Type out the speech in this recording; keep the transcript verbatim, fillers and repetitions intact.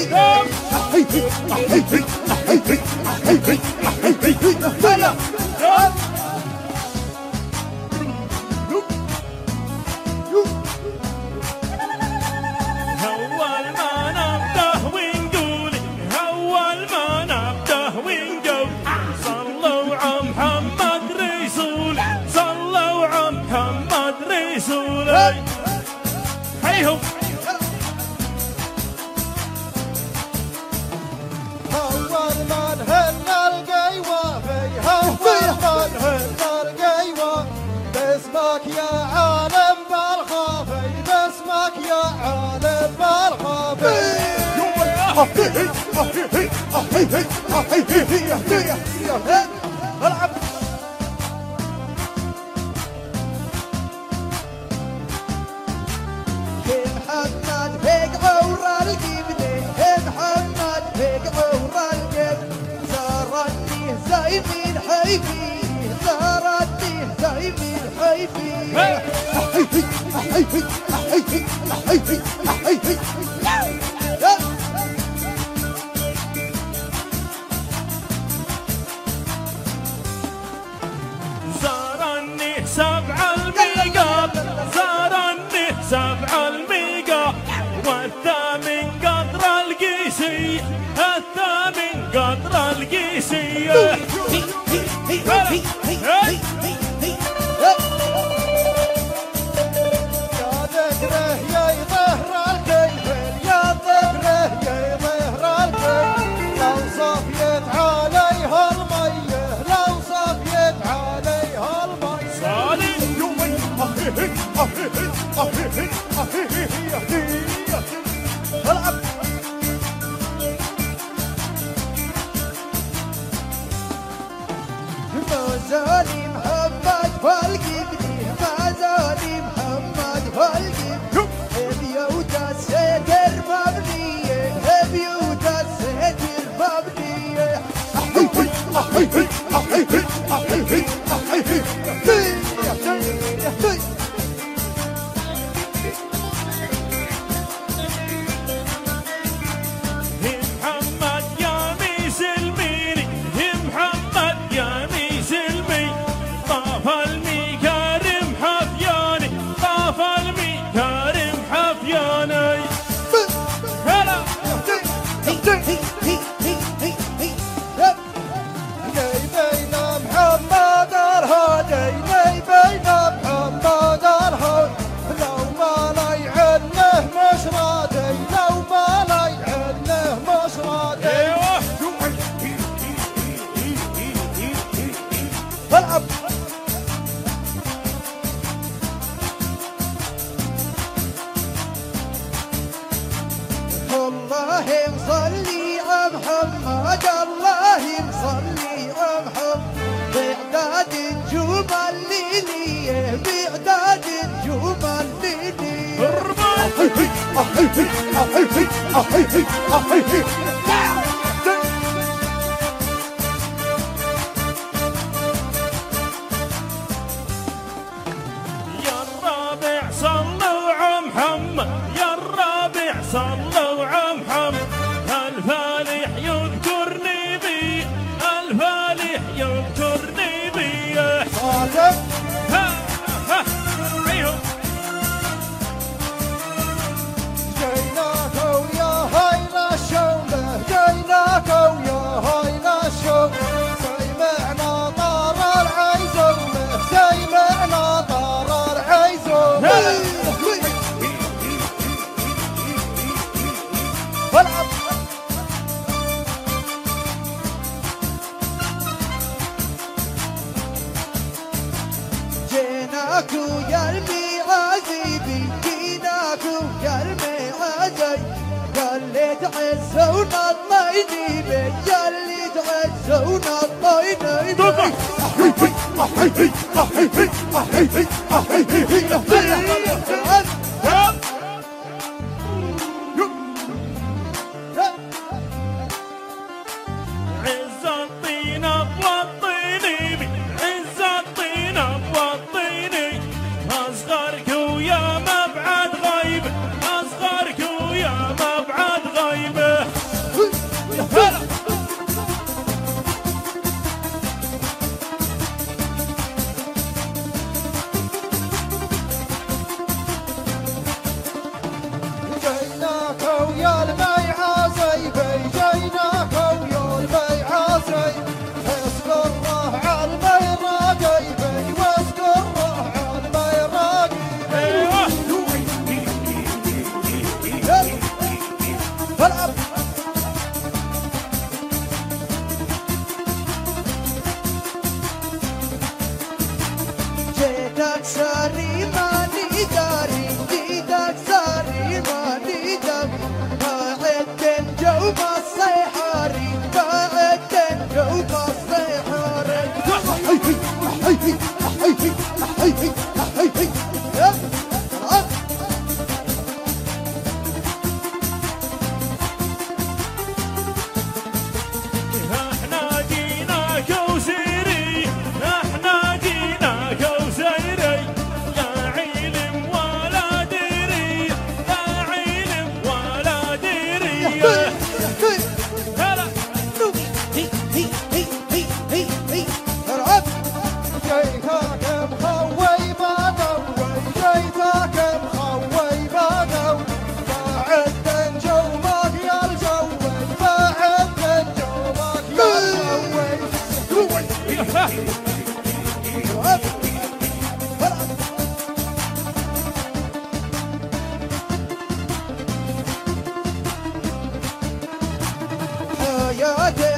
هيهم أول من هن القيوة أول من هن القيوة باسمك يا عالم بالخافي باسمك يا عالم بالخافي العب محمد فيك عور الجبني محمد فيك عور الجبن زارني زي من حيفي زارني زي من حيفي زارني سبع الميقات زارني سبع الميقات والثامن قدر القيسي الثامن قدر القيسي يا ذكره يا ظهر الكيف يا ذكره يا ظهر الكيف لو صفيت عليها الميه لو صفيت عليها الميه صالح العب ما زال محمد والقبني ما زال محمد والقبني بيوت الستر مبنية بيوت الستر مبنية محمد يا مسلميني محمد يا مسلمي طاف المكارم حفياني طاف المكارم حفياني هلا بين محمد الهادي بين محمد الهادي لو ما لي عنه مش راضي لو ما لي عنه مش راضي ايوه العب الله مصلي على محمد الله مصلي على محمد بإعداد نجوم الليلية بإعداد نجوم الليلية يا الرابع صلوا على محمد يا الرابع صلوا على محمد الفالح يذكرني بي الفالح يذكرني بي صادق ها ها ايوه جيناك ويا هيلا الشومة جيناك ويا هيلا الشومة سمعنا طار العيزومة سمعنا طار العيزومة والعب جيناك ويا المعازيبي جيناك ويا المعازي ياللي تعزونا الطينيبي ياللي تعزونا الطينيبي عز الطين ابو الطيني عز الطين ابو الطيني اصغرك ويا مبعد غيبه اصغرك ويا مبعد غيبه حياتي